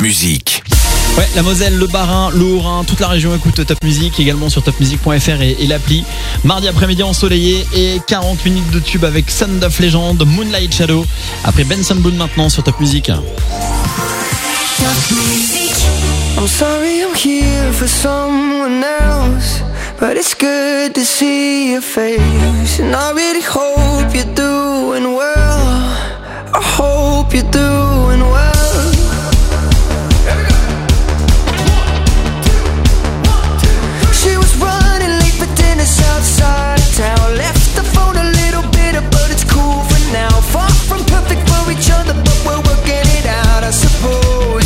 Musique. Ouais, la Moselle, le Bas-Rhin, le Haut-Rhin, toute la région écoute Top Music, également sur topmusic.fr et l'appli. Mardi après-midi ensoleillé et 40 minutes de tube avec Sound of Legend, Moonlight Shadow. Après Benson Boone maintenant sur Top Music. I'm sorry I'm here for someone else, but it's good to see your face. And I really hope you're doing well. I hope you're doing well. She was running late for dinner outside of town. Left the phone a little bitter, but it's cool for now. Far from perfect for each other, but we're working it out, I suppose.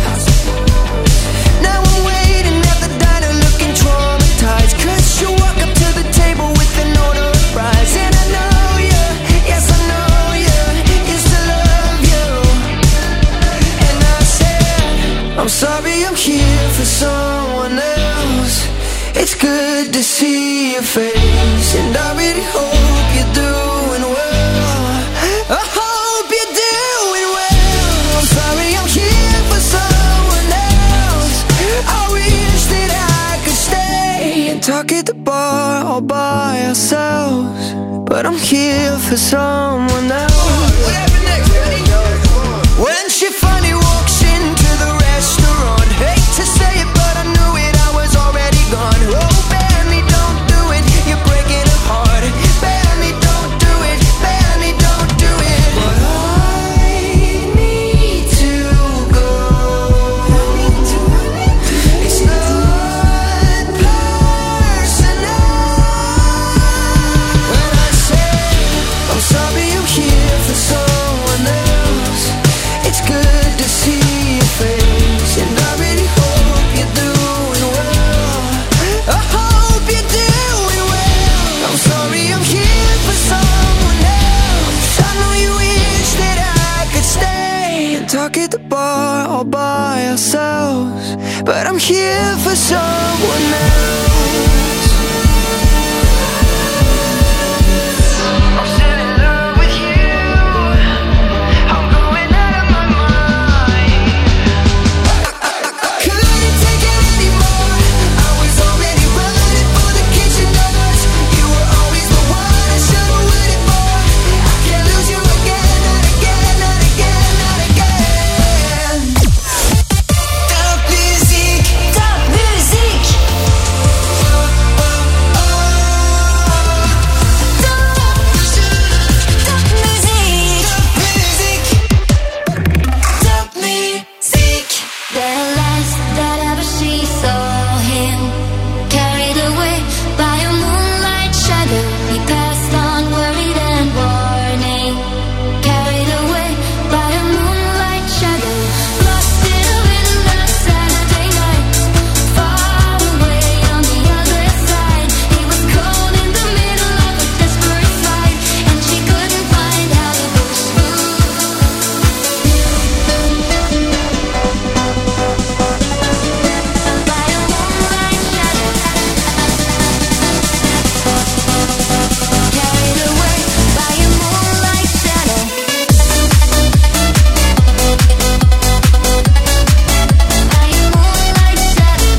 Now I'm waiting at the diner looking traumatized, 'cause you walk up to the table with an order of fries. And I know you, yes I know you, used to love you. And I said, I'm sorry I'm here for someone else. It's good to see your face, and I really hope you're doing well. I hope you're doing well. I'm sorry I'm here for someone else. I wish that I could stay and talk at the bar all by ourselves, but I'm here for someone else. Whatever next, ready? When she finally walks into the restaurant, hate to say it, but I knew it, I was already gone. Oh, Benny, don't do it, you're breaking her heart. Benny, don't do it, Benny, don't do it. But I need to go. It's not personal. When I say I'm sorry I'm here for someone else, it's good to see your face, and I really hope you're doing well. I hope you're doing well. I'm sorry I'm here for someone else. I know you wish that I could stay and talk at the bar all by ourselves, but I'm here for someone else. I'm still in love with you. I'm going out of my mind. Couldn't take it anymore. I was already running for the kitchen doors. You were always the one I should've waited for. I can't lose you again, not again, not again, not again. Top music, top music. Top music. The last that ever she saw him, carried away by a moonlight shadow. He passed on, worried and warning. Carried away by a moonlight shadow. Lost in a windless Saturday night, far away on the other side. He was cold in the middle of a desperate fight, and she couldn't find how to push through. By a moonlight shadow, carried away by a moonlight shadow. By a moonlight shadow,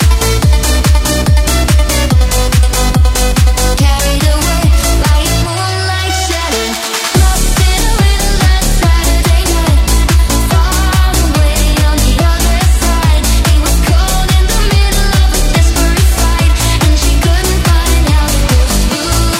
carried away by a moonlight shadow. Lost in a windless Saturday night, far away on the other side. He was cold in the middle of a desperate fight, and she couldn't find how to push through.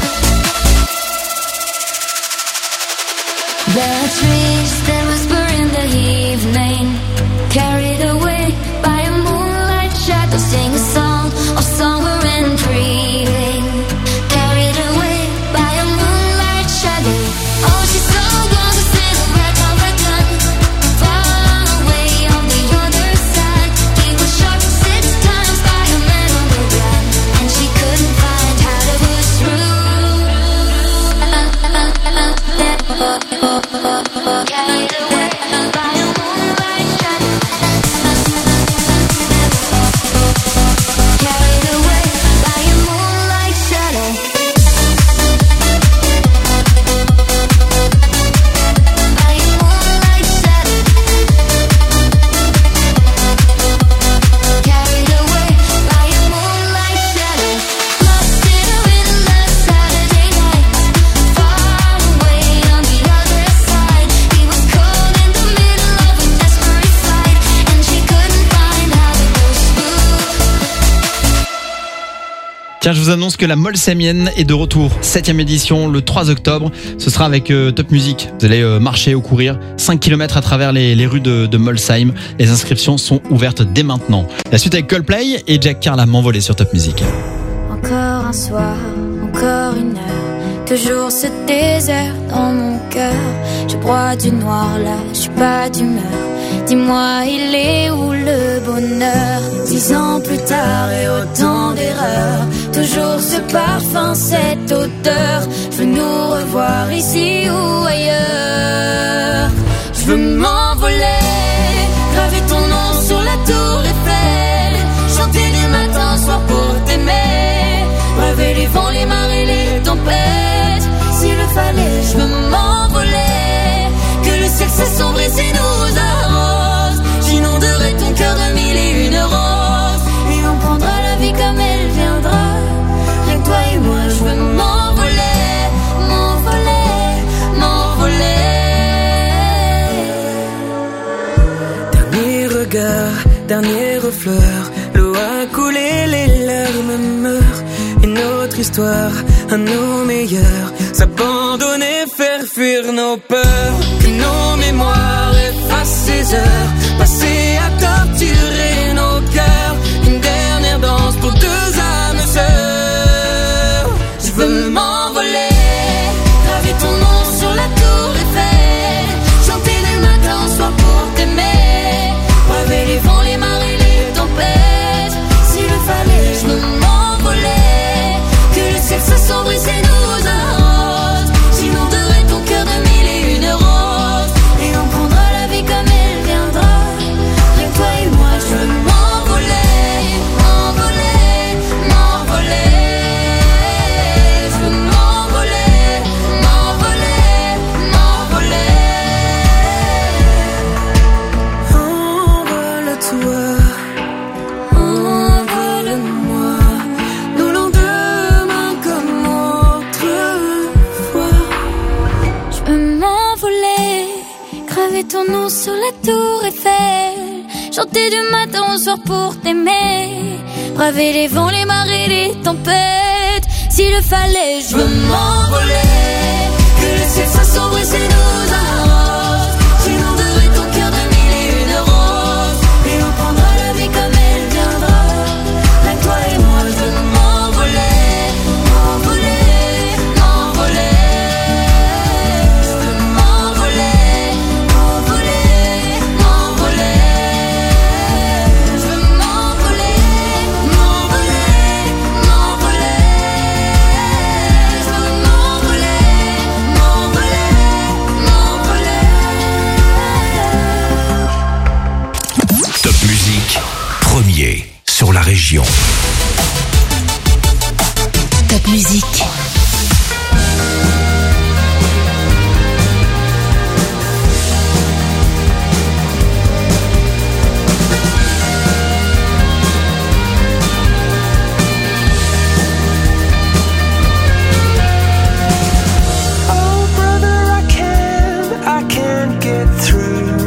The trees that whisper in the evening, carried away by a moonlight shadow. Sing a song of summer and breathing, carried away by a moonlight shadow. Oh, she's so gone to silhouette of a gun, far away on the other side. He was shot 6 times by a man on the run, and she couldn't find how to push through. Carried away by a moonlight shadow. Carried away Tiens, je vous annonce que la Molsamienne est de retour. 7ème édition, le 3 octobre. Ce sera avec Top Music. Vous allez marcher ou courir 5 km à travers les rues de Molsheim. Les inscriptions sont ouvertes dès maintenant. La suite avec Coldplay et Jack Carla m'envoler sur Top Music. Encore un soir, encore une heure, toujours ce désert dans mon cœur. Je broie du noir là, je suis pas d'humeur. Dis-moi, il est où le bonheur? 10 ans plus tard et autant d'erreurs, toujours ce parfum, cette odeur. Je veux nous revoir ici ou ailleurs. Je veux m'envoler, graver ton nom sur la tour Eiffel, chanter du matin au soir pour t'aimer, rêver les vents, les marées, les tempêtes. S'il le fallait, je veux m'envoler, que le ciel s'assombrit et nous arrose. J'inonderai ton cœur de 1001 roses, et on prendra la vie comme elle viendra. Rien que toi et moi, je veux m'envoler, m'envoler, m'envoler. Dernier regard, dernier refleur, l'eau a coulé, les larmes meurent. Une autre histoire, un nos meilleurs, s'abandonner, faire fuir nos peurs. Que nos mémoires effacent ces heures passées à torturer nos cœurs. Une dernière danse pour deux âmes sœurs. Je veux m'envoler, graver ton nom sur la tour Eiffel, chanter du matin au soir pour t'aimer, braver les vents, les marées, les tempêtes. S'il le fallait, je veux m'envoler, que le ciel s'assombrit et nous arrose. J'inonderai ton cœur de 1001 roses, et on prendra la vie comme elle viendra. Rien que toi et moi, je veux m'envoler, m'envoler, m'envoler. Je veux m'envoler, m'envoler, m'envoler. Envole-toi, envole-moi, nos lendemains comme autrefois. Je veux m'envoler, graver ton nom sur la tour Eiffel, chanter du matin au soir pour t'aimer, braver les vents, les marées, les tempêtes. S'il le fallait, je veux m'envoler, que le ciel s'assombrit et nous arrose. J'inonderai ton cœur de 1001 roses, et on prendra la vie comme elle viendra. Rien que toi et moi, je veux m'envoler, m'envoler, m'envoler. Je veux m'envoler, m'envoler, m'envoler. Je veux m'envoler, m'envoler, m'envoler. Je veux m'envoler, m'envoler, m'envoler. Top Music, premier sur la région. Top Music. Oh brother, I can't get through.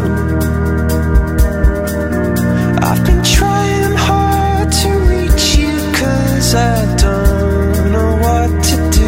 I've been trying hard to reach you, 'cause I don't know what to do.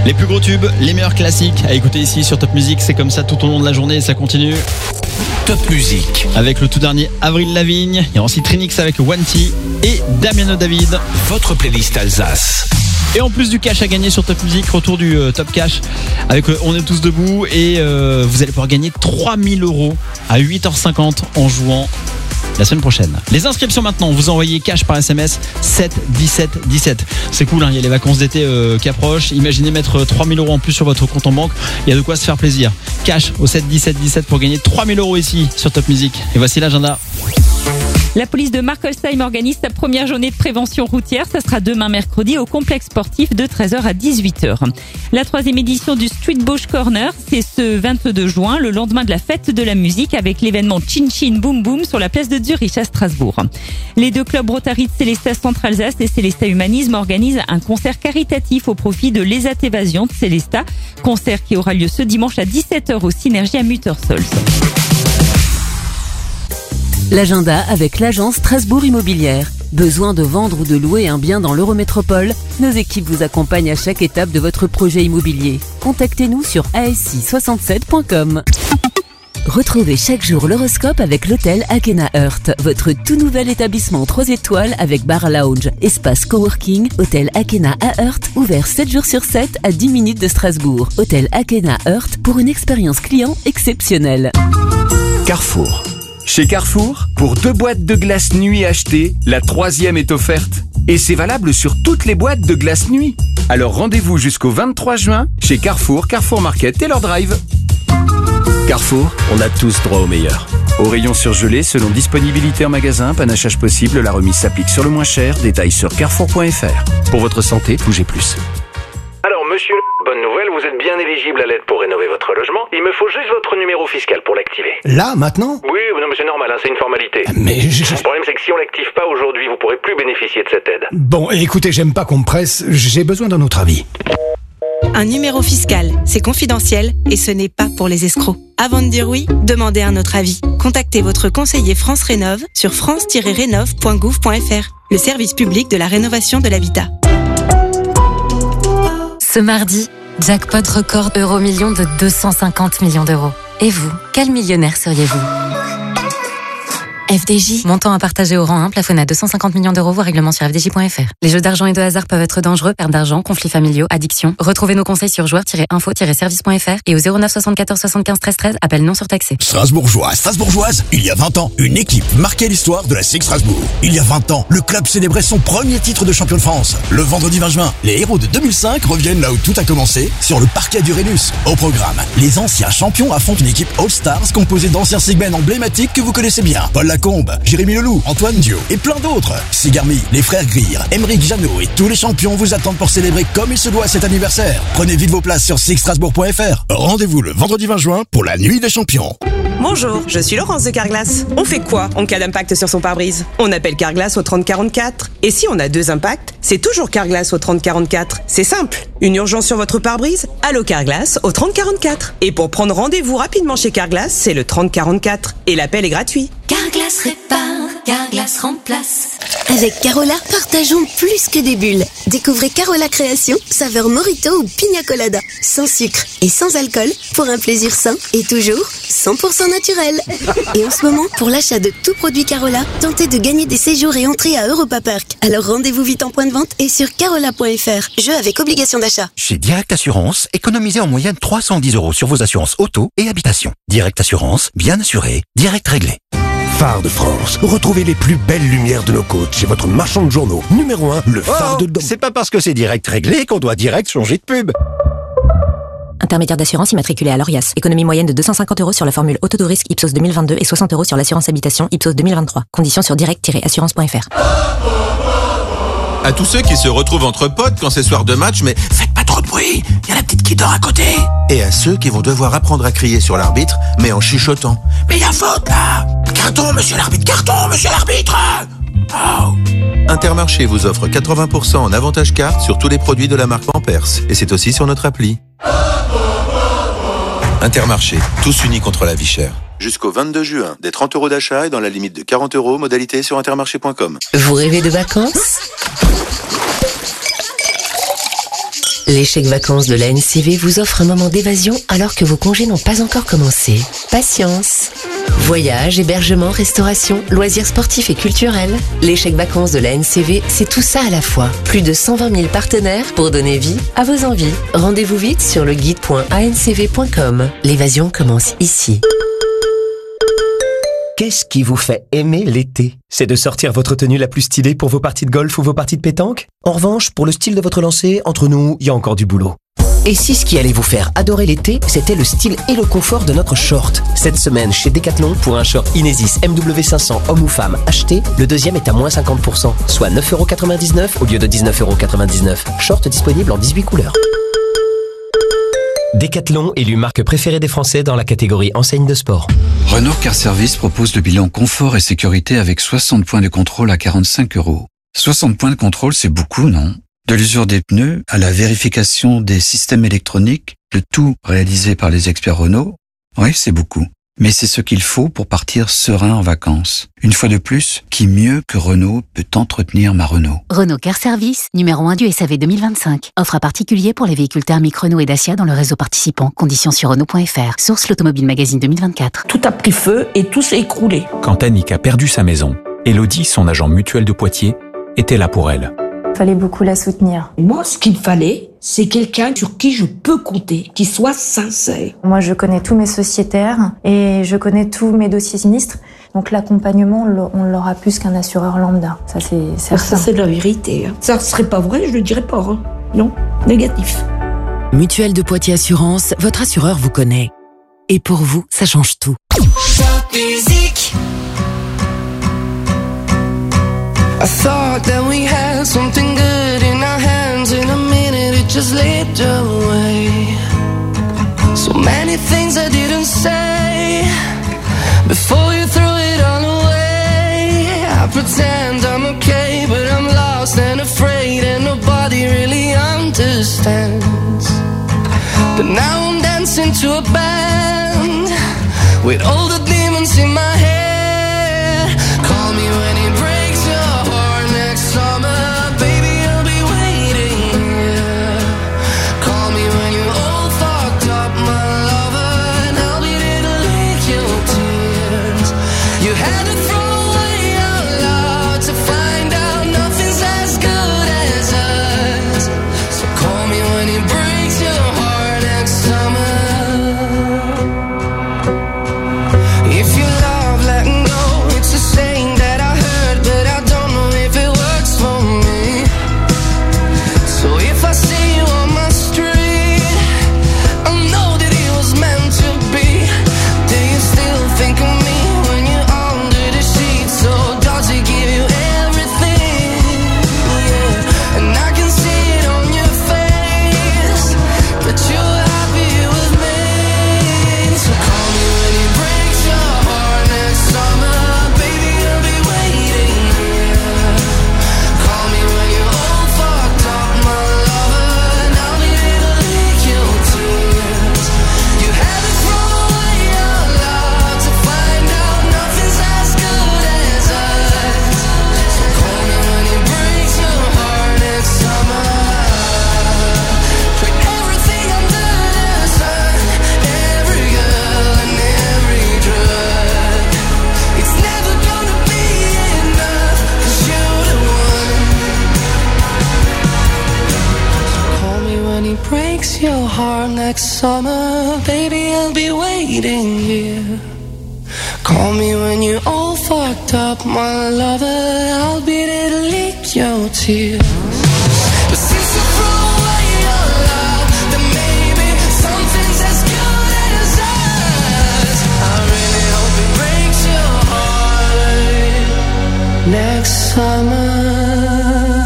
Les plus gros tubes, les meilleurs classiques à écouter ici sur Top Music. C'est comme ça tout au long de la journée et ça continue. Top Music. Avec le tout dernier Avril Lavigne. Il y a aussi Trinix avec Wanty et Damiano David. Votre playlist Alsace. Et en plus du cash à gagner sur Top Music, retour du Top Cash avec On est tous debout. Et vous allez pouvoir gagner 3000 € à 8h50 en jouant la semaine prochaine. Les inscriptions maintenant, vous envoyez cash par SMS 7 17 17. C'est cool, hein, il y a les vacances d'été qui approchent. Imaginez mettre 3000 € en plus sur votre compte en banque. Il y a de quoi se faire plaisir. Cash au 7 17 17 pour gagner 3000 € ici sur Top Music. Et voici l'agenda. La police de Markelsheim organise sa première journée de prévention routière. Ça sera demain mercredi au complexe sportif de 13h à 18h. La 3e édition du Street Bush Corner, c'est ce 22 juin, le lendemain de la fête de la musique avec l'événement Chin Chin Boom Boom sur la place de Zurich à Strasbourg. Les deux clubs Rotary de Célestat Centre-Alsace et Célestat Humanisme organisent un concert caritatif au profit de l'ESAT Évasion de Célestat. Concert qui aura lieu ce dimanche à 17h au Synergie à Muttersols. L'agenda avec l'agence Strasbourg Immobilière. Besoin de vendre ou de louer un bien dans l'Eurométropole? Nos équipes vous accompagnent à chaque étape de votre projet immobilier. Contactez-nous sur assi67.com. Retrouvez chaque jour l'horoscope avec l'hôtel Akena Heart, votre tout nouvel établissement 3 étoiles avec bar lounge, espace coworking. Hôtel Akena à Heart, ouvert 7 jours sur 7 à 10 minutes de Strasbourg. Hôtel Akena Heart pour une expérience client exceptionnelle. Carrefour. Chez Carrefour, pour 2 boîtes de glace nuit achetées, la 3e est offerte. Et c'est valable sur toutes les boîtes de glace nuit. Alors rendez-vous jusqu'au 23 juin chez Carrefour, Carrefour Market, Taylor Drive. Carrefour, on a tous droit au meilleur. Au rayon surgelé, selon disponibilité en magasin, panachage possible, la remise s'applique sur le moins cher. Détails sur carrefour.fr. Pour votre santé, bougez plus. Alors monsieur, bonne nouvelle, vous êtes bien éligible à l'aide pour rénover votre logement. Il me faut juste votre numéro fiscal pour l'activer. Là, maintenant? Oui, non mais c'est normal, hein, c'est une formalité. Mais Le problème c'est que si on l'active pas aujourd'hui, vous pourrez plus bénéficier de cette aide. Bon, écoutez, j'aime pas qu'on me presse, j'ai besoin d'un autre avis. Un numéro fiscal, c'est confidentiel et ce n'est pas pour les escrocs. Avant de dire oui, demandez un autre avis. Contactez votre conseiller France Rénov sur france-rénov.gouv.fr, le service public de la rénovation de l'habitat. Ce mardi, jackpot record Euromillions de 250 millions d'euros. Et vous, quel millionnaire seriez-vous ? FDJ. Montant à partager au rang 1, plafonné à 250 millions d'euros, voire règlement sur fdj.fr. Les jeux d'argent et de hasard peuvent être dangereux, perte d'argent, conflits familiaux, addiction. Retrouvez nos conseils sur joueurs-info-service.fr et au 09 74 75 13 13, appel non surtaxé. Strasbourgeois, Strasbourgeoise, il y a 20 ans, une équipe marquait l'histoire de la SIG Strasbourg. Il y a 20 ans, le club célébrait son premier titre de champion de France. Le vendredi 20 juin, les héros de 2005 reviennent là où tout a commencé, sur le parquet d'Uranus. Au programme, les anciens champions affrontent une équipe All-Stars composée d'anciens Sigmen emblématiques que vous connaissez bien. Paul Lacombe, Jérémy Leloup, Antoine Dio et plein d'autres. Sigarmi, les frères Greer, Émeric Janot et tous les champions vous attendent pour célébrer comme il se doit cet anniversaire. Prenez vite vos places sur sigstrasbourg.fr. Rendez-vous le vendredi 20 juin pour la nuit des champions. Bonjour, je suis Laurence de Carglass. On fait quoi en cas d'impact sur son pare-brise? On appelle Carglass au 3044. Et si on a 2 impacts, c'est toujours Carglass au 3044. C'est simple. Une urgence sur votre pare-brise? Allô Carglass au 3044. Et pour prendre rendez-vous rapidement chez Carglass, c'est le 3044. Et l'appel est gratuit. Carglass répare, Carglass remplace. Avec Carola, partageons plus que des bulles. Découvrez Carola Création, saveur mojito ou pina colada. Sans sucre et sans alcool, pour un plaisir sain et toujours 100% naturel. Et en ce moment, pour l'achat de tout produit Carola, tentez de gagner des séjours et entrées à Europa Park. Alors rendez-vous vite en point de vente et sur carola.fr. Jeu avec obligation d'achat. Chez Direct Assurance, économisez en moyenne 310 € sur vos assurances auto et habitation. Direct Assurance, bien assuré, direct réglé. Phare de France. Retrouvez les plus belles lumières de nos côtes chez votre marchand de journaux. Numéro 1, le phare de Dom. C'est pas parce que c'est direct réglé qu'on doit direct changer de pub. Intermédiaire d'assurance immatriculé à l'ORIAS. Économie moyenne de 250 € sur la formule auto de risque Ipsos 2022 et 60 € sur l'assurance habitation Ipsos 2023. Conditions sur direct-assurance.fr. À tous ceux qui se retrouvent entre potes quand c'est soir de match, mais faites pas trop de bruit, il y a la petite qui dort à côté. Et à ceux qui vont devoir apprendre à crier sur l'arbitre, mais en chuchotant. Mais il y a faute là. Carton, monsieur l'arbitre. Oh. Intermarché vous offre 80% en avantage carte sur tous les produits de la marque Pampers. Et c'est aussi sur notre appli. Intermarché, tous unis contre la vie chère. Jusqu'au 22 juin, des 30 € d'achat et dans la limite de 40 €, modalité sur intermarché.com. Vous rêvez de vacances ? Les chèques vacances de la NCV vous offrent un moment d'évasion alors que vos congés n'ont pas encore commencé. Patience. Voyages, hébergements, restauration, loisirs sportifs et culturels. Les chèques vacances de la NCV, c'est tout ça à la fois. Plus de 120 000 partenaires pour donner vie à vos envies. Rendez-vous vite sur le guide.ancv.com. L'évasion commence ici. Qu'est-ce qui vous fait aimer l'été? C'est de sortir votre tenue la plus stylée pour vos parties de golf ou vos parties de pétanque? En revanche, pour le style de votre lancer, entre nous, il y a encore du boulot. Et si ce qui allait vous faire adorer l'été, c'était le style et le confort de notre short? Cette semaine, chez Decathlon, pour un short Inesis MW500 homme ou femme acheté, le deuxième est à moins 50%, soit 9,99€ au lieu de 19,99€. Short disponible en 18 couleurs. Decathlon, élu marque préférée des Français dans la catégorie enseigne de sport. Renault Car Service propose le bilan confort et sécurité avec 60 points de contrôle à 45€. 60 points de contrôle, c'est beaucoup, non? De l'usure des pneus à la vérification des systèmes électroniques, le tout réalisé par les experts Renault. Oui, c'est beaucoup. Mais c'est ce qu'il faut pour partir serein en vacances. Une fois de plus, qui mieux que Renault peut entretenir ma Renault? Renault Car Service, numéro 1 du SAV 2025. Offre à particulier pour les véhicules thermiques Renault et Dacia dans le réseau participant. Conditions sur Renault.fr. Source l'Automobile Magazine 2024. Tout a pris feu et tout s'est écroulé. Quand Annick a perdu sa maison, Elodie, son agent mutuel de Poitiers, était là pour elle. Il fallait beaucoup la soutenir. Moi, ce qu'il fallait, c'est quelqu'un sur qui je peux compter, qui soit sincère. Moi, je connais tous mes sociétaires et je connais tous mes dossiers sinistres. Donc l'accompagnement, on l'aura plus qu'un assureur lambda. Ça, c'est certain. Ça, c'est la vérité. Ça serait pas vrai, je le dirais pas. Hein. Non, négatif. Mutuelle de Poitiers Assurance, votre assureur vous connaît. Et pour vous, ça change tout. Musique. I thought that we had something good in our hands. In a minute it just slipped away. So many things I didn't say before you threw it all away. I pretend I'm okay, but I'm lost and afraid, and nobody really understands. But now I'm dancing to a band with all the demons in my head. Call me when it breaks your heart next summer, baby, I'll be waiting here. Call me when you're all fucked up, my lover, and I'll be there to lick your tears. You had to throw away your love to find out nothing's as good as us. So call me when it breaks your heart next summer. If you love letting go, it's a saying that I heard, but I don't know if it works for me. So if I see you on my street, I know that it was meant to be. Do you still think of me when you're under the sheets? Or does it give you everything? Yeah. And I can see it on your face that you're happy with me. So call me when it breaks your heart next summer, baby, I'll be waiting here. Call me when you're all fucked up, my lover, and I'll be there to lick your tears. You had to throw away your love to find out nothing's as good as us. So call me when it breaks your heart next summer. Put everything under the sun, every girl and every drug. It's never gonna be enough, 'cause you're the one. So call me when it breaks your heart next summer, baby, I'll be waiting here. Call me when you're all fucked up, my lover, I'll be there to lick your tears. But since you threw away your love, then maybe something's as good as us. I really hope it breaks your heart next summer.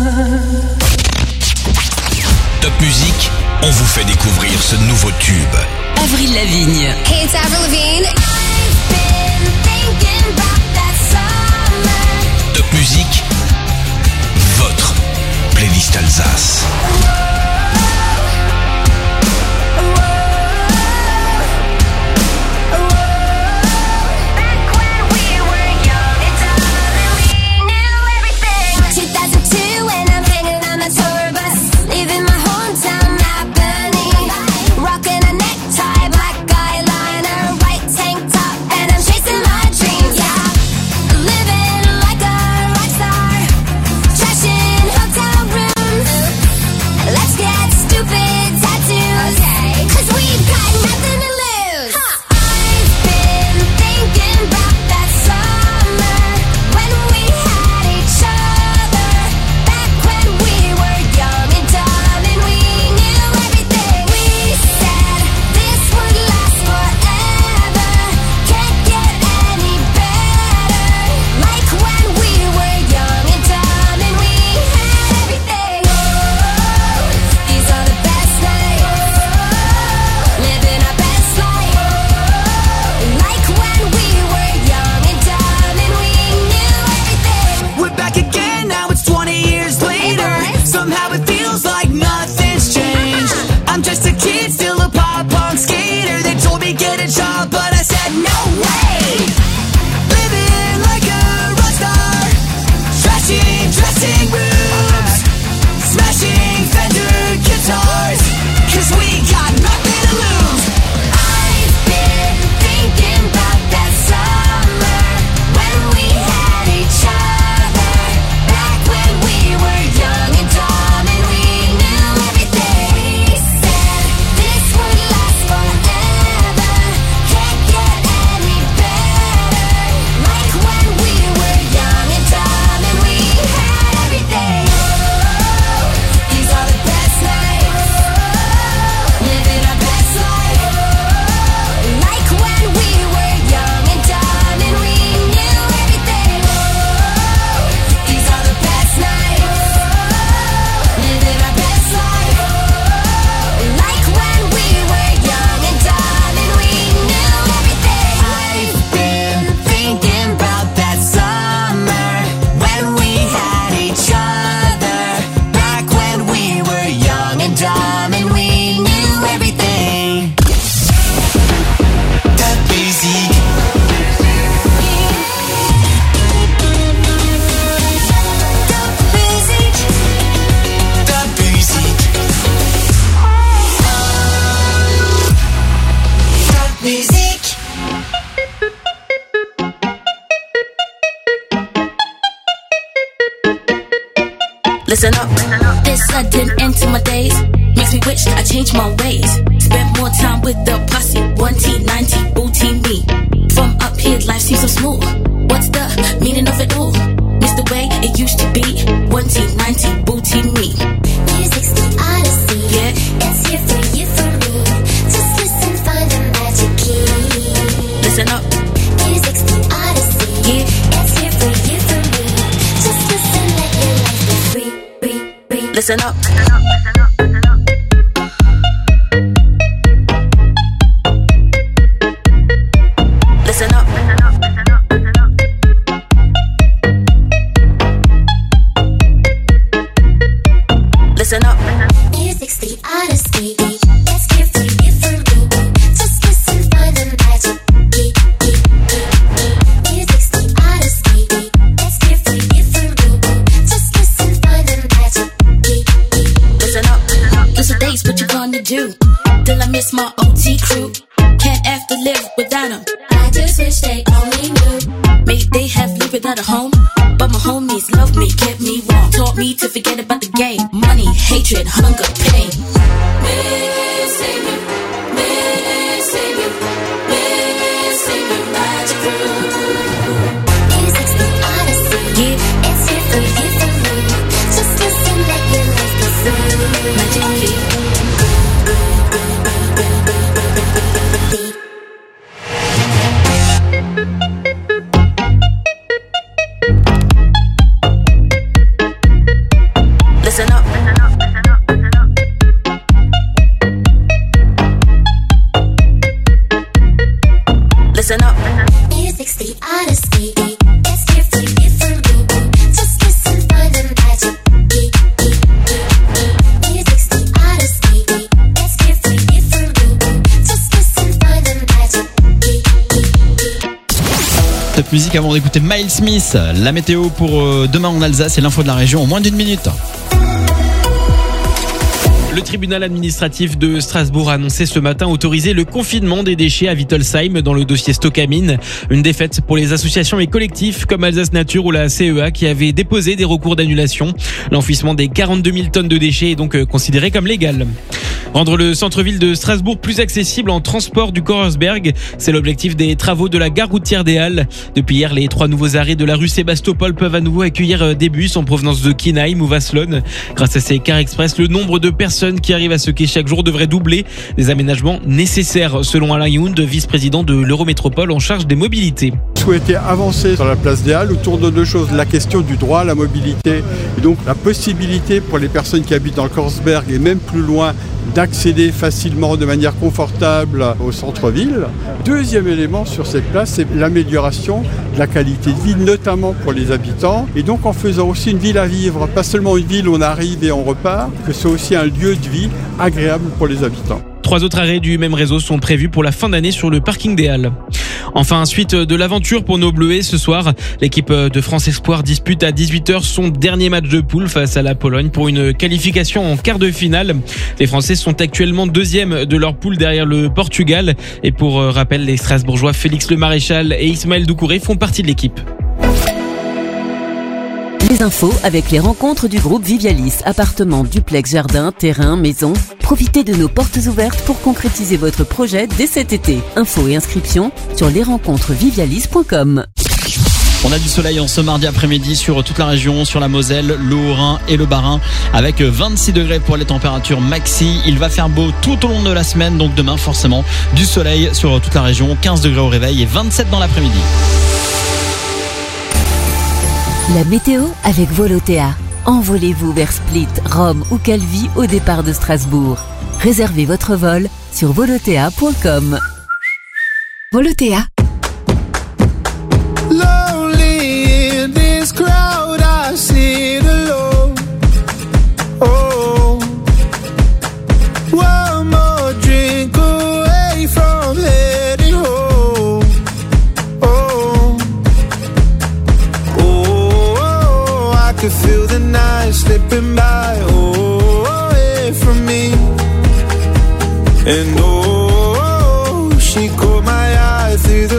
Top Musique, on vous fait découvrir ce nouveau tube. Avril Lavigne. Hey, it's Avril Lavigne. I've been thinking about that summer. Top Musique, votre playlist Alsace. And I'm hanging on my tour bus, leaving my hometown now. Listen up. This sudden end to my days makes me wish I changed my ways. Spent more time with the posse. 1T, 9T, booty me. From up here, life seems so smooth. What's the meaning of it all? Miss the way it used to be. 1T, 9T, booty me. Music's the odyssey. Yeah. It's here for you, for me. Just listen, find the magic key. Listen up. Music's the odyssey. Yeah. It's here for you, for me. Just listen, let your life be free, free, free. Listen up. Listen up. Listen up. Music's the odyssey. It's here for you, for me. Just listen, find the magic key. Music's the odyssey. It's here for you, for me. Just listen, find the magic key. Listen up. Those are days, what you gonna do? Till I miss my OT crew. Can't have to live without them. I just wish they only knew. Maybe they have lived without a home, but my homies love me, kept me warm. Taught me to forget about the game. Money, hatred, hunger, pain. Missing you, missing you, missing you, magic crew. Music's the odyssey. Yeah. It's here for you, for me. Just listen, let your life be free. Magic key. Listen up. Listen up. Music's the odyssey. It's here for you, for me. Just listen, find the magic key. Music's the odyssey. It's here for you, for me. Just listen, find the magic key. Top musique avant d'écouter Miles Smith. La météo pour demain en Alsace et l'info de la région en moins d'une minute. Le tribunal administratif de Strasbourg a annoncé ce matin autoriser le confinement des déchets à Wittelsheim dans le dossier Stockamine. Une défaite pour les associations et collectifs comme Alsace Nature ou la CEA qui avaient déposé des recours d'annulation. L'enfouissement des 42 000 tonnes de déchets est donc considéré comme légal. Rendre le centre-ville de Strasbourg plus accessible en transport du Korsberg, c'est l'objectif des travaux de la gare routière des Halles. Depuis hier, les 3 nouveaux arrêts de la rue Sébastopol peuvent à nouveau accueillir des bus en provenance de Kinheim ou Wasselonne. Grâce à ces cars express, le nombre de personnes qui arrivent à ce quai chaque jour devrait doubler. Des aménagements nécessaires, selon Alain Yound, vice-président de l'Eurométropole en charge des mobilités. Souhaiter avancer sur la place des Halles autour de deux choses, la question du droit à la mobilité et donc la possibilité pour les personnes qui habitent dans le Korsberg et même plus loin d'accéder facilement, de manière confortable au centre-ville. Deuxième élément sur cette place, c'est l'amélioration de la qualité de vie, notamment pour les habitants. Et donc en faisant aussi une ville à vivre, pas seulement une ville où on arrive et on repart, que c'est aussi un lieu de vie agréable pour les habitants. 3 autres arrêts du même réseau sont prévus pour la fin d'année sur le parking des Halles. Enfin, suite de l'aventure pour nos Bleuets ce soir. L'équipe de France Espoir dispute à 18h son dernier match de poule face à la Pologne pour une qualification en quart de finale. Les Français sont actuellement 2e de leur poule derrière le Portugal. Et pour rappel, les Strasbourgeois Félix Le Maréchal et Ismaël Doucouré font partie de l'équipe. Les infos avec les rencontres du groupe Vivialis. Appartements, duplex, jardin, terrain, maison. Profitez de nos portes ouvertes pour concrétiser votre projet dès cet été. Infos et inscriptions sur lesrencontresvivialis.com. On a du soleil en ce mardi après-midi sur toute la région, sur la Moselle, le Haut-Rhin et le Bas-Rhin, avec 26 degrés pour les températures maxi. Il va faire beau tout au long de la semaine, donc demain forcément du soleil sur toute la région, 15 degrés au réveil et 27 dans l'après-midi. La météo avec Volotea. Envolez-vous vers Split, Rome ou Calvi au départ de Strasbourg. Réservez votre vol sur volotea.com. Volotea. Lonely in this crowd, I sit alone. Oh, one more drink away from heading home. Oh, oh, I could feel the night slipping by, away from me. And oh, she caught my eye through the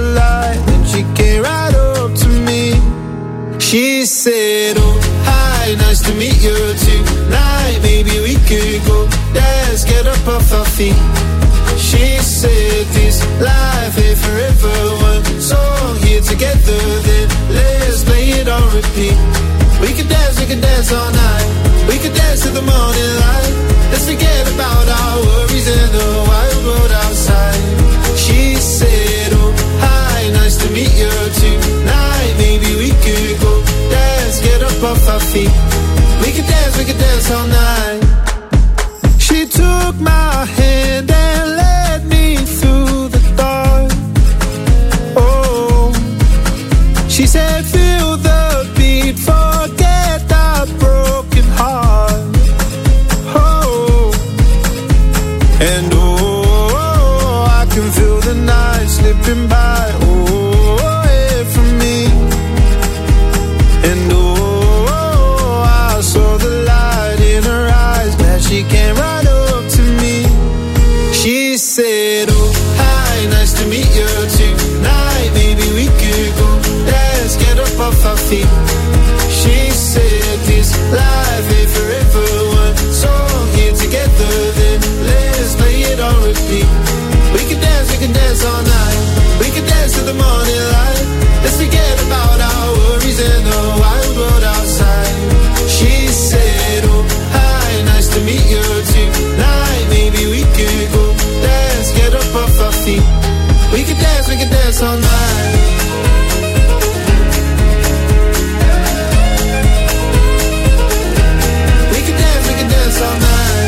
feet. She said this life ain't forever. One song here together, then let's play it on repeat. We could dance all night. We could dance till the morning light. Let's forget about our worries and the wild world outside. She said, oh, hi, nice to meet you tonight. Maybe we could go dance, get up off our feet. We could dance all night. She took my hand and led me through the dark. Oh, she said, feel the beat, forget the broken heart. Oh, and oh, I can feel the night slipping by. Oh, away from me. And oh, I saw the light in her eyes. Glad she came right up to me. She said, oh, hi, nice to meet you tonight. Maybe we could go dance, get up off our feet. She said this life ain't forever. One song here together, then let's play it on repeat. We can dance all night. We can dance till the morning light. Let's forget about our worries and the wild world outside. She said, oh, hi, nice to meet you tonight. Maybe we could go dance, get up off our feet. We can dance all night. We can dance all night.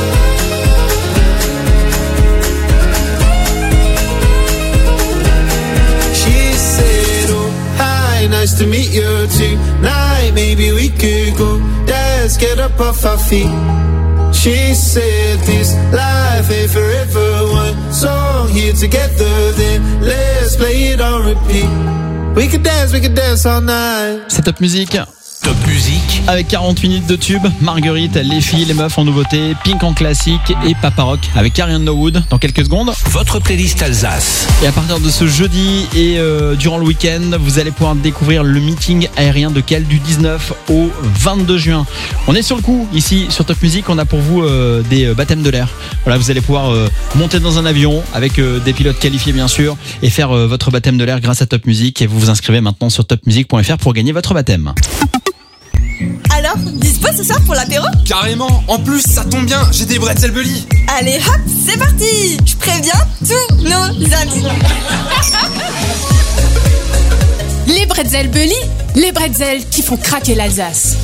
She said, oh, hi, nice to meet you tonight. Maybe we could go dance, get up off our feet. She said this life ain't forever. One song here together, then let's play it on repeat. We could dance all night. C'est Top Music. Top Music. Avec 40 minutes de tube, Marguerite, les filles, les meufs en nouveauté, Pink en classique et Papa Rock avec Ariane Norwood dans quelques secondes. Votre playlist Alsace. Et à partir de ce jeudi et durant le week-end, vous allez pouvoir découvrir le meeting aérien de Kiel du 19 au 22 juin. On est sur le coup ici sur Top Music, on a pour vous des baptêmes de l'air. Voilà, vous allez pouvoir monter dans un avion avec des pilotes qualifiés bien sûr et faire votre baptême de l'air grâce à Top Music et vous vous inscrivez maintenant sur topmusic.fr pour gagner votre baptême. Alors, dispo ce soir pour l'apéro ? Carrément, en plus ça tombe bien, j'ai des bretzels Bully. Allez hop, c'est parti ! Je préviens tous nos amis. Les bretzels Bully, les bretzels qui font craquer l'Alsace.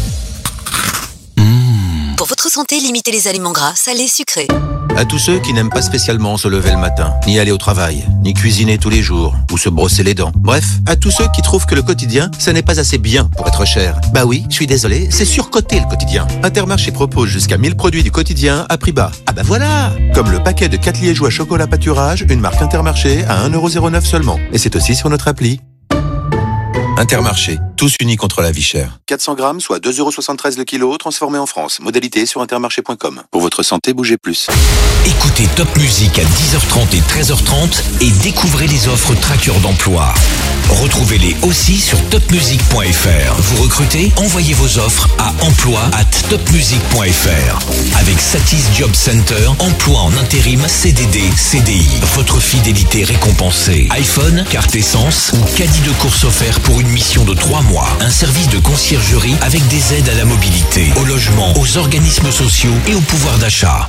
Pour votre santé, limitez les aliments gras, salés, sucrés. À tous ceux qui n'aiment pas spécialement se lever le matin, ni aller au travail, ni cuisiner tous les jours, ou se brosser les dents. Bref, à tous ceux qui trouvent que le quotidien, ça n'est pas assez bien pour être cher. Bah oui, je suis désolé, c'est surcoté le quotidien. Intermarché propose jusqu'à 1000 produits du quotidien à prix bas. Ah bah voilà! Comme le paquet de 4 liégeois chocolat pâturage, une marque Intermarché à 1,09€ seulement. Et c'est aussi sur notre appli. Intermarché, tous unis contre la vie chère. 400 grammes, soit 2,73€ le kilo, transformé en France. Modalité sur intermarché.com. Pour votre santé, bougez plus. Écoutez Top Music à 10h30 et 13h30 et découvrez les offres trackers d'emploi. Retrouvez-les aussi sur topmusic.fr. Vous recrutez ? Envoyez vos offres à emploi@topmusic.fr. Avec Satis Job Center, emploi en intérim, CDD, CDI. Votre fidélité récompensée. iPhone, carte essence ou caddie de course offert pour une mission de 3 mois. Un service de conciergerie avec des aides à la mobilité, au logement, aux organismes sociaux et au pouvoir d'achat.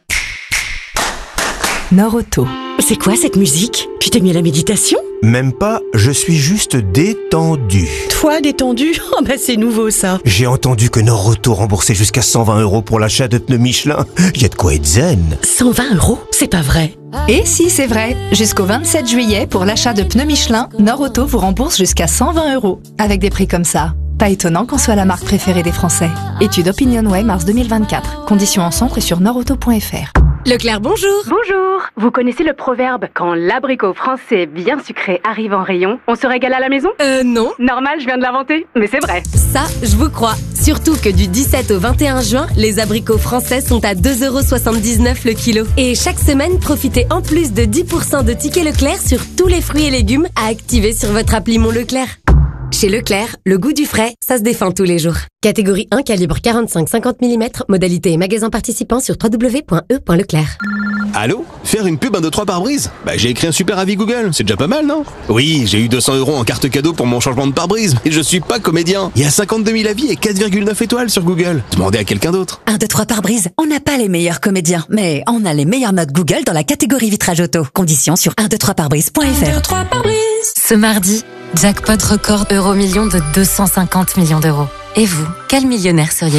Norauto. C'est quoi cette musique ? Tu t'es mis à la méditation ? Même pas, je suis juste détendu. Toi, détendu ? Oh bah c'est nouveau ça. J'ai entendu que Norauto remboursait jusqu'à 120€ pour l'achat de pneus Michelin. Y a de quoi être zen. 120€? C'est pas vrai. Et si, c'est vrai. Jusqu'au 27 juillet, pour l'achat de pneus Michelin, Norauto vous rembourse jusqu'à 120€. Avec des prix comme ça. Pas étonnant qu'on soit la marque préférée des Français. Étude OpinionWay mars 2024. Conditions en centre et sur norauto.fr. Leclerc, bonjour. Bonjour. Vous connaissez le proverbe « Quand l'abricot français bien sucré arrive en rayon, on se régale à la maison » Non. Normal, je viens de l'inventer, mais c'est vrai. Ça, je vous crois. Surtout que du 17 au 21 juin, les abricots français sont à 2,79€ le kilo. Et chaque semaine, profitez en plus de 10% de tickets Leclerc sur tous les fruits et légumes à activer sur votre appli Mon Leclerc. Chez Leclerc, le goût du frais, ça se défend tous les jours. Catégorie 1, calibre 45-50 mm, modalité et magasin participant sur www.e.leclerc. Allô ? Faire une pub 1, 2, 3 pare-brise ? J'ai écrit un super avis Google, c'est déjà pas mal, non ? Oui, j'ai eu 200 € en carte cadeau pour mon changement de pare-brise, mais je suis pas comédien. Il y a 52 000 avis et 4,9 étoiles sur Google. Demandez à quelqu'un d'autre. 1, 2, 3 pare-brise, on n'a pas les meilleurs comédiens, mais on a les meilleures notes Google dans la catégorie vitrage auto. Conditions sur 123parebrise.fr. Ce mardi, jackpot record euro-million de 250 millions d'euros. Et vous, quel millionnaire seriez-vous ?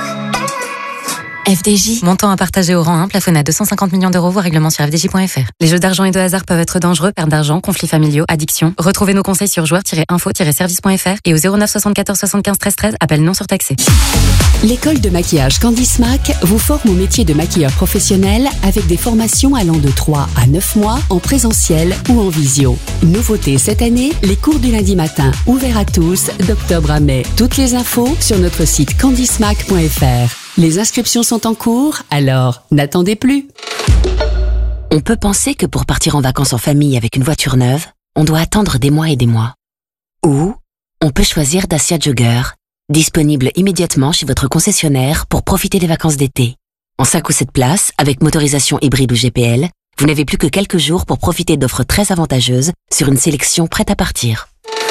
FDJ. Montant à partager au rang 1, plafonné à 250 millions d'euros, voire règlement sur fdj.fr. Les jeux d'argent et de hasard peuvent être dangereux, perte d'argent, conflits familiaux, addiction. Retrouvez nos conseils sur joueurs-info-service.fr et au 09 74 75 13 13, appel non surtaxé. L'école de maquillage Candice Mac vous forme au métier de maquilleur professionnel avec des formations allant de 3 à 9 mois en présentiel ou en visio. Nouveauté cette année, les cours du lundi matin, ouverts à tous, d'octobre à mai. Toutes les infos sur notre site candicemac.fr. Les inscriptions sont en cours, alors n'attendez plus. On peut penser que pour partir en vacances en famille avec une voiture neuve, on doit attendre des mois et des mois. Ou on peut choisir Dacia Jogger, disponible immédiatement chez votre concessionnaire pour profiter des vacances d'été. En 5 ou 7 places, avec motorisation hybride ou GPL, vous n'avez plus que quelques jours pour profiter d'offres très avantageuses sur une sélection prête à partir.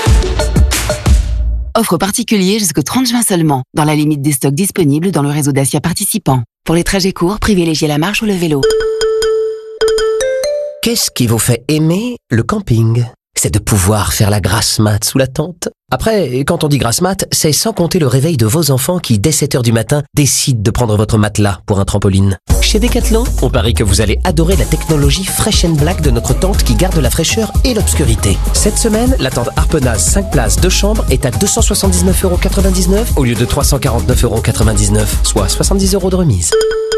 Offre particulier jusqu'au 30 juin seulement, dans la limite des stocks disponibles dans le réseau Dacia participant. Pour les trajets courts, privilégiez la marche ou le vélo. Qu'est-ce qui vous fait aimer le camping ? C'est de pouvoir faire la grasse mat sous la tente. Après, quand on dit grasse mat, c'est sans compter le réveil de vos enfants qui, dès 7h du matin, décident de prendre votre matelas pour un trampoline. Chez Decathlon, on parie que vous allez adorer la technologie Fresh & Black de notre tente qui garde la fraîcheur et l'obscurité. Cette semaine, la tente Harpenaz 5 places 2 chambres est à 279,99 € au lieu de 349,99 €, soit 70 € de remise.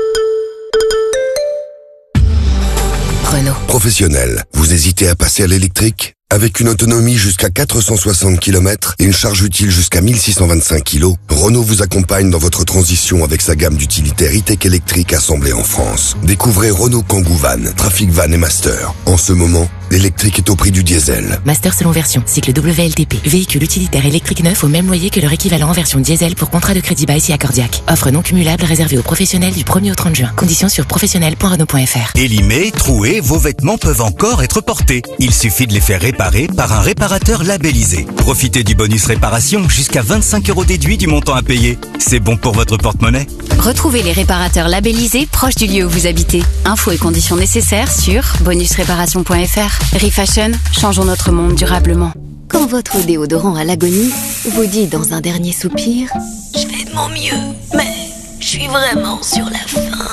Renault. Professionnel, vous hésitez à passer à l'électrique ? Avec une autonomie jusqu'à 460 km et une charge utile jusqu'à 1625 kg, Renault vous accompagne dans votre transition avec sa gamme d'utilitaires e-tech électriques assemblés en France. Découvrez Renault Kangoo Van, Trafic Van et Master. En ce moment, l'électrique est au prix du diesel. Master selon version, cycle WLTP. Véhicule utilitaire électrique neuf au même loyer que leur équivalent en version diesel pour contrat de crédit bail si accordiaque. Offre non cumulable réservée aux professionnels du 1er au 30 juin. Conditions sur professionnel.renault.fr. Élimés, troués, vos vêtements peuvent encore être portés. Il suffit de les faire réparer par un réparateur labellisé. Profitez du bonus réparation jusqu'à 25 € déduit du montant à payer. C'est bon pour votre porte-monnaie. Retrouvez les réparateurs labellisés proches du lieu où vous habitez. Infos et conditions nécessaires sur bonusréparation.fr. Refashion, changeons notre monde durablement. Quand votre déodorant à l'agonie vous dit dans un dernier soupir « Je fais de mon mieux, mais je suis vraiment sur la fin ».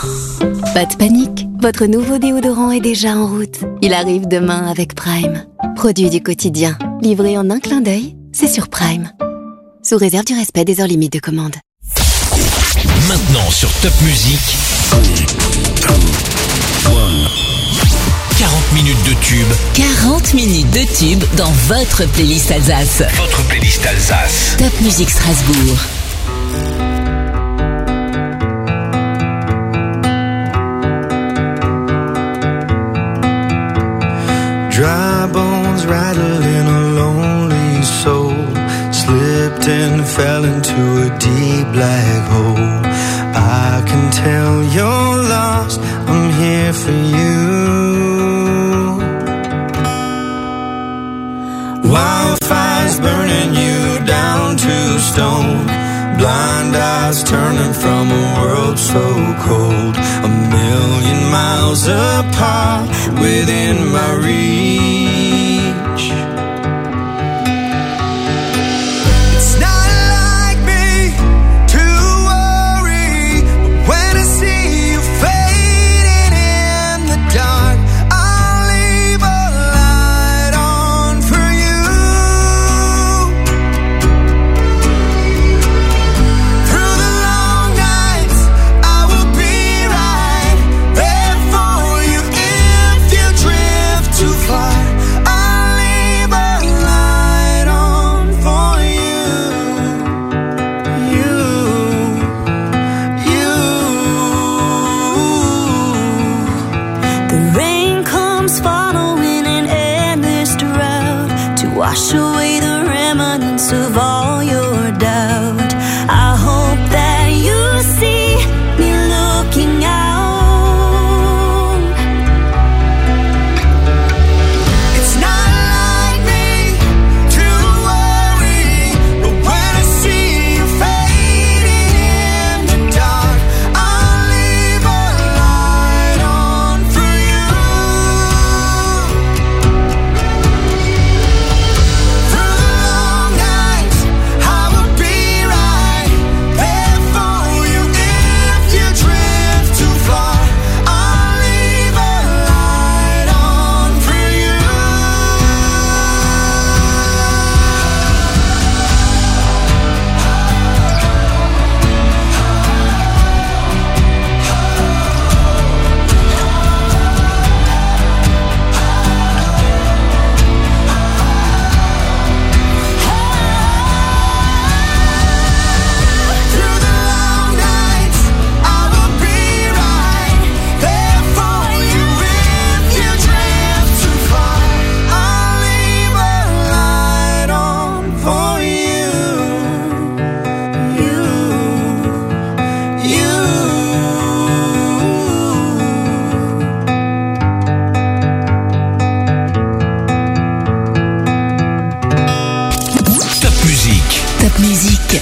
Pas de panique, votre nouveau déodorant est déjà en route. Il arrive demain avec Prime. Produit du quotidien, livré en un clin d'œil, c'est sur Prime. Sous réserve du respect des heures limites de commande. Maintenant sur Top Music, 40 minutes de tube. 40 minutes de tube dans votre playlist Alsace. Votre playlist Alsace. Top Music Strasbourg. Dry bones rattling a lonely soul, slipped and fell into a deep black hole. I can tell you're lost, I'm here for you. Wildfires burning you down to stone, blind eyes turning from a world so cold. 1,000,000 miles apart, within my reach. It's not like me to worry, but when I see you fading in the dark, I'll leave a light on for you. Through the long nights, I will be right there for you. If you drift too far, I'll leave a light on for you. The rain comes following an endless drought to wash away the remnants remnants of all your doubt. I hope that you see me looking out. It's not like me to worry, but when I see you fading in the dark, I'll leave a light on for you. Through the long nights, I will be right there for you. If you drift too far, I'll leave a light on for you. Through the long nights, I will be right there for you. If you drift too far, I'll leave a light on for you. Top musique. Top musique.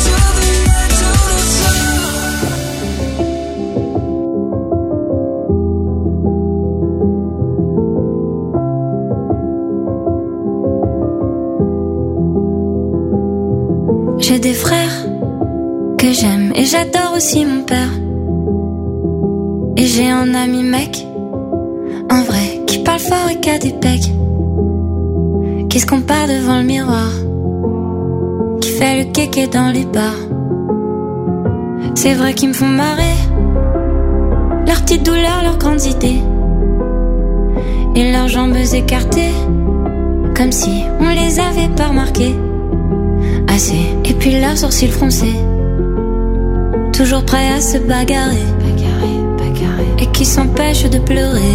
J'ai des frères que j'aime et j'adore aussi mon père. Et j'ai un ami mec, un vrai, qui parle fort et qui a des pecs, qui se compare devant le miroir, qui fait le kéké dans les bars. C'est vrai qu'ils me font marrer, leurs petites douleurs, leurs grandes idées, et leurs jambes écartées, comme si on les avait pas remarquées. Assez, et puis leurs sourcils froncés, toujours prêts à se bagarrer, et qui s'empêchent de pleurer.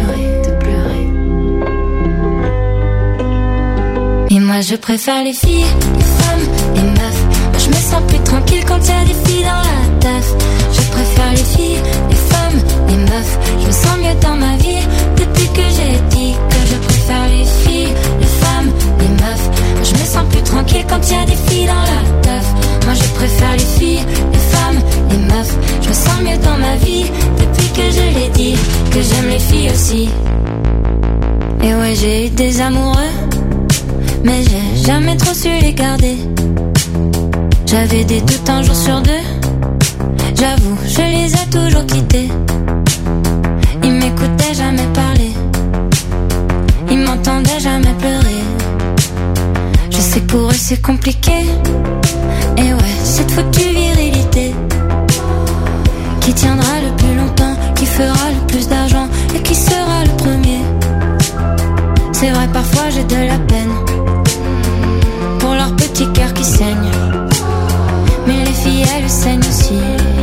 Et moi je préfère les filles, les femmes, les meufs. Moi je me sens plus tranquille quand y a des filles dans la teuf. Je préfère les filles, les femmes, les meufs. Je me sens mieux dans ma vie depuis que j'ai dit que je préfère les filles, les femmes, les meufs. Moi je me sens plus tranquille quand y a des filles dans la teuf. Moi je préfère les filles, les femmes, les meufs. Je me sens mieux dans ma vie depuis que je l'ai dit que j'aime les filles aussi. Et ouais, j'ai eu des amoureux, mais j'ai jamais trop su les garder. J'avais des doutes un jour sur deux, j'avoue, je les ai toujours quittés. Ils m'écoutaient jamais parler, ils m'entendaient jamais pleurer. Je sais que pour eux c'est compliqué, et ouais, cette foutue virilité qui tiendra le plus longtemps, qui fera le plus d'argent et qui sera le premier. C'est vrai, parfois j'ai de la peine pour leur petit cœur qui saigne, mais les filles elles saignent aussi.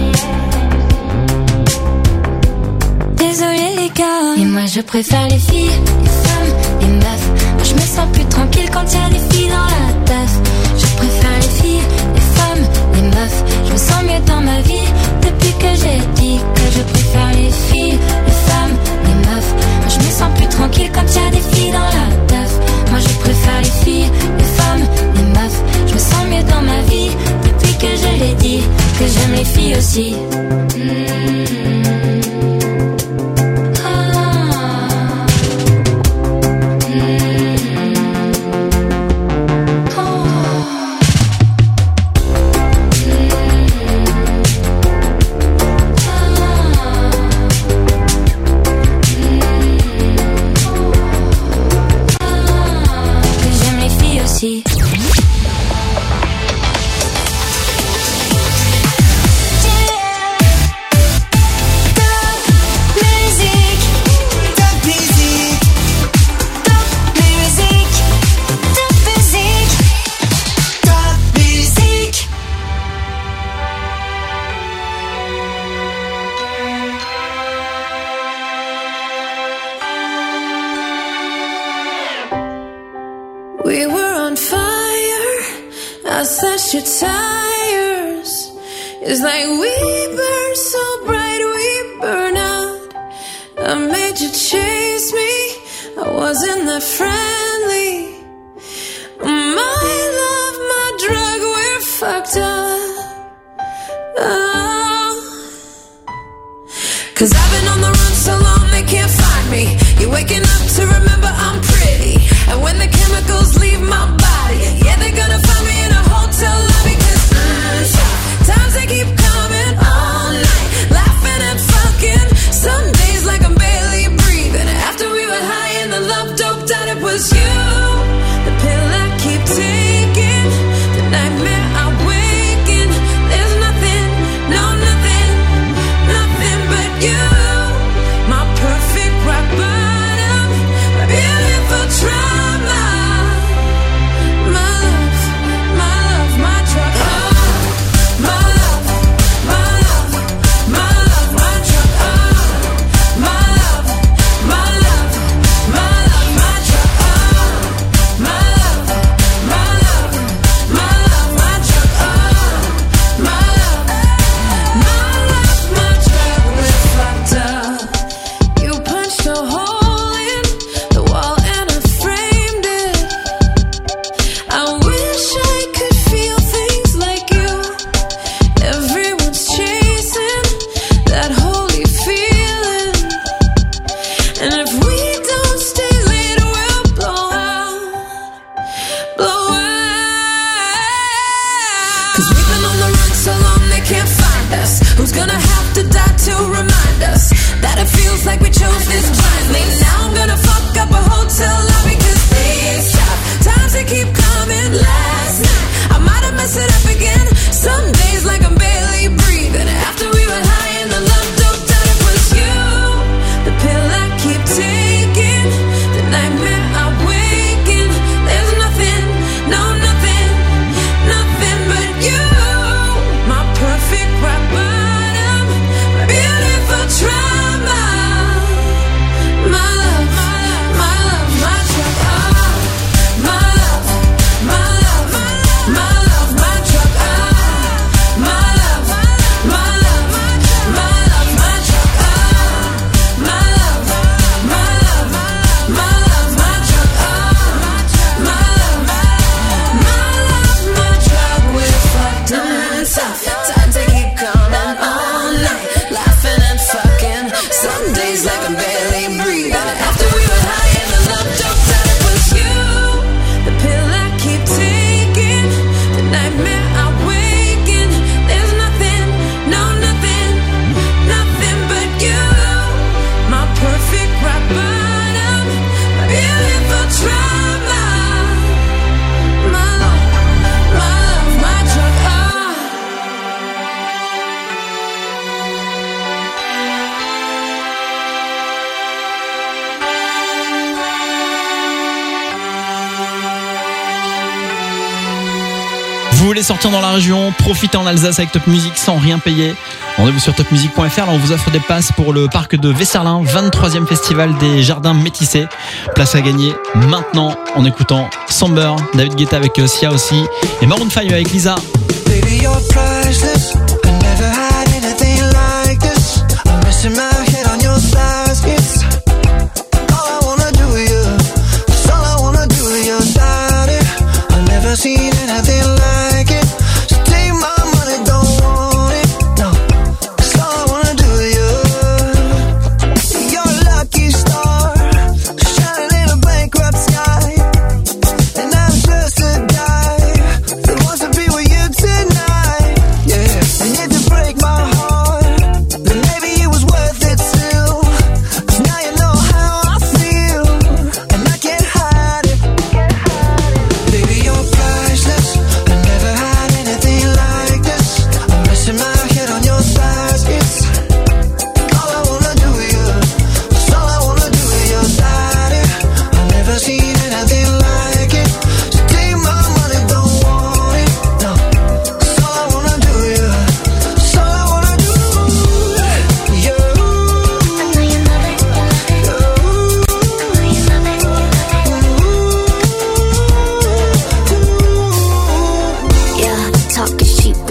Désolé les gars, et moi je préfère les filles, les femmes, les meufs. Moi je me sens plus tranquille quand y a des filles dans la teuf. Je préfère les filles, les femmes, les meufs. Je me sens mieux dans ma vie depuis que j'ai dit que je préfère les filles, les femmes, les meufs. Moi je me sens plus tranquille quand y a des filles dans la teuf. Moi je préfère les filles, les femmes, les meufs. Je me sens mieux dans ma vie depuis que je l'ai dit que j'aime les filles aussi. We were on fire, I slashed your tires. It's like we burn so bright, we burn out. I made you chase me, I wasn't that friendly. My love, my drug, we're fucked up. Oh. 'Cause I've been on the run so long they can't find me. You're waking up to remember I'm pretty. And when the chemicals leave my body, yeah, they're gonna find me in a hotel lobby. 'Cause times they keep coming all night, laughing and fucking. Some days like I'm barely breathing. After we were high and the love doped out, it was you. The pill I keep taking, the nightmare I wake in. There's nothing, no nothing, nothing but you. My perfect rock bottom, my beautiful trauma. My love, my love, my drug. Oh, my love, my love, my love, my drug. Oh, my love, my love, my love, my drug. Oh, my love, my love, my love, my drug. Oh, my love, my drug. We're fucked up. You punched a hole in the wall and I framed it. I wish I could feel things like you. Everyone's chasing that holy feeling. And if we don't stay lit, we'll blow out, blow out. 'Cause we've been on the run so long they can't find us. Who's gonna have to die to remind us that it feels like we chose this blindly? Now I'm gonna fuck up a hotel lobby 'cause these times they keep coming. Last night I might have messed it up again. Some days like I'm barely breathing. After we were high and the love doped out, it was you. The pill I keep taking, the nightmare I wake in. There's nothing, no nothing, nothing but you. My perfect rock bottom, my beautiful trauma. My love, my love, my drug. Oh, my love, my love, my love, my drug. Oh, my love, my love, my love, my drug. Oh, my love, my love, my love, my drug. Oh, my love, my drug. We're fucked up. Times they keep coming all night, laughing and fucking. Some days like I'm barely breathing. After we were high and the love doped out, it was you. The pill I keep taking, the nightmare I wake in. There's nothing, no nothing, nothing but you. My perfect rock bottom, my beautiful trauma. My love, my drug. Oh. Vous voulez sortir dans la région, profitez en Alsace avec Top Music sans rien payer. Rendez-vous sur topmusic.fr. Là, on vous offre des passes pour le parc de Vesserlin, 23e festival des jardins métissés. Place à gagner maintenant en écoutant Somber, David Guetta avec Sia aussi et Maroon 5 avec Lisa. Baby, you're priceless. I never had anything like this. I'm missing my head on your thighs. It's all I wanna do with you. It's all I wanna do with you, darling. I've never seen anything like it. So take my money, don't want it. No, it's all I wanna do with you. You're a lucky star, shining in a bankrupt sky. And I'm just a guy that wants to be with you tonight. Yeah, and if you break my heart, then maybe it was worth it still. 'Cause now you know how I feel, and I can't hide it. Baby, you're priceless.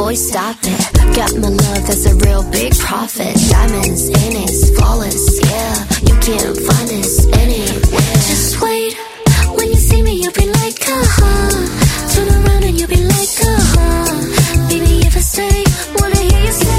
boy, stop it. Got my love, that's a real big profit. Diamonds in it, flawless, yeah. You can't find this anywhere. Just wait, when you see me, you'll be like, turn around and you'll be like, baby, if I stay, wanna hear you say.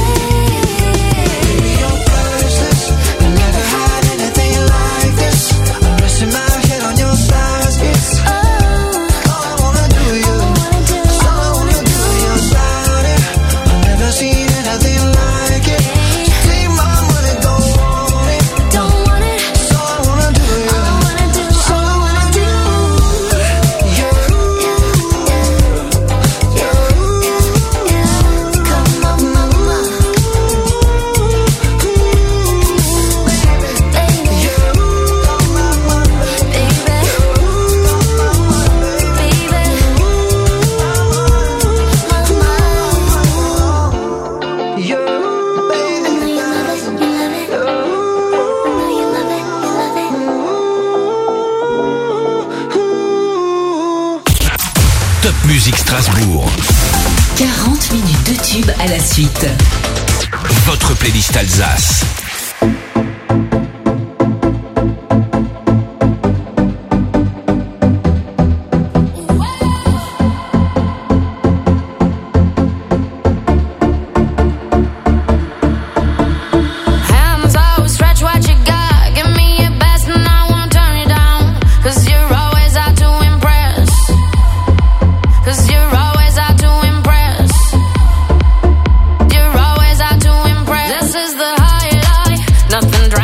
Musique Strasbourg. 40 minutes de tube à la suite. Votre playlist Alsace. Nothing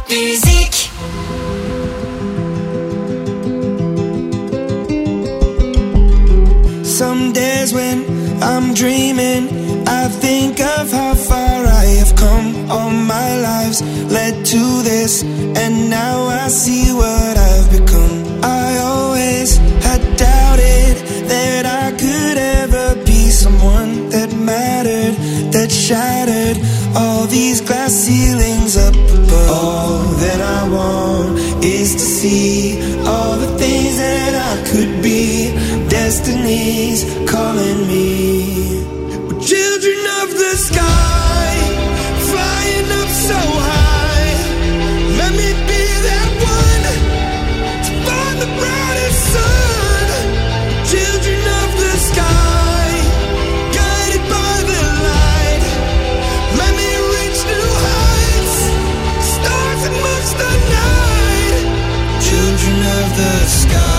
Musique. Some days when I'm dreaming, I think of how far I have come. All my lives led to this, and now I see what I've become. I always had doubted that I could ever be someone that mattered, that shattered all these glass ceilings up above. All that I want is to see all the things that I could be. Destiny's calling me. We're children of the sky, flying up so high. Let me be that one to find the brightest sun. Children of the sky, guided by the light. Let me reach new heights, stars amongst the night. Children of the sky.